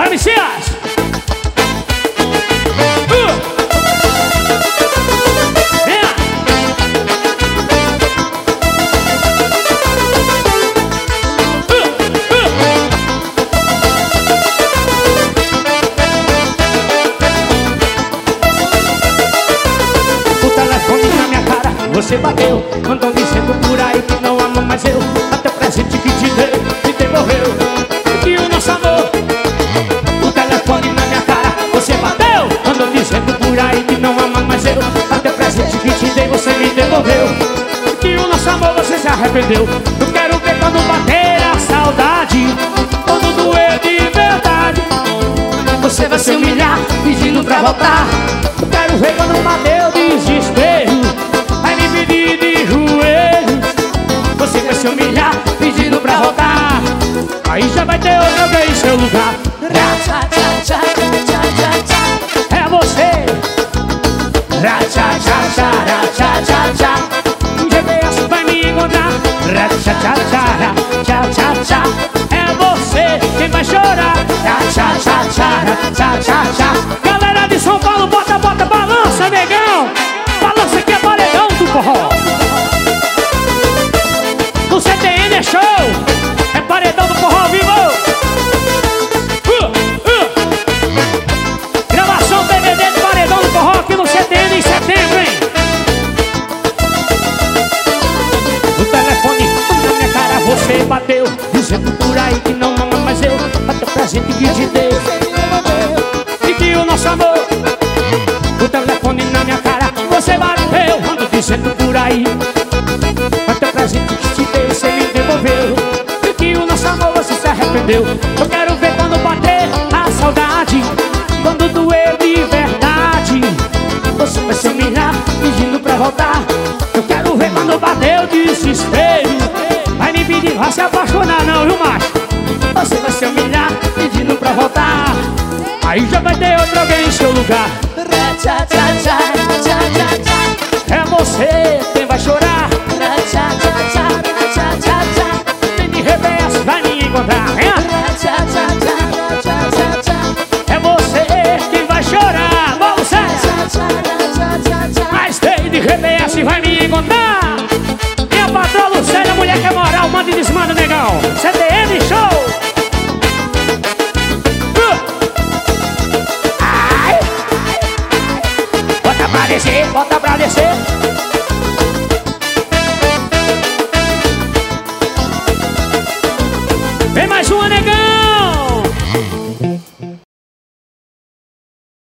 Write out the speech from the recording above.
Messias! Você bateu, andam dizendo por aí que não ama mais eu. Até o presente que te dei, me devolveu. Que o nosso amor, o telefone na minha cara. Você bateu, andam dizendo por aí que não ama mais eu. Até o presente que te dei, você me devolveu. Que o nosso amor, você se arrependeu. Eu quero ver quando bater a saudade, quando doer de verdade. Você vai se humilhar, pedindo pra voltar. Eu quero ver quando bater o desespero. Se humilhar, pedindo pra voltar. Aí já vai ter outro alguém em seu lugar. É você. GPS vai me encontrar. É você quem vai chorar. Galera de São Paulo, bota, balança, negão. Balança que é paredão do forró. No CTN é show, é paredão do forró vivo. Gravação DVD do paredão do forró aqui no CTN em setembro, hein? O telefone na minha cara você bateu, dizendo por aí que não ama mais eu. Até o presente que te dei e que o nosso amor. O telefone na minha cara você bateu, ando dizendo por aí. Até o presente que te dei, você me devolveu. E que o nosso amor você se arrependeu. Eu quero ver quando bater a saudade, quando doer de verdade. Você vai se humilhar, pedindo pra voltar. Eu quero ver quando bater o desespero. Vai me pedir, vai se apaixonar não, viu macho? Você vai se humilhar, pedindo pra voltar. Aí já vai ter outro alguém em seu lugar. É você quem vai chorar. Tem reverso, vai me encontrar. É você quem vai chorar. Vamos, mas tem de reverso, vai me encontrar. E a patroa Lucélia, mulher que é moral, manda e desmanda, negão.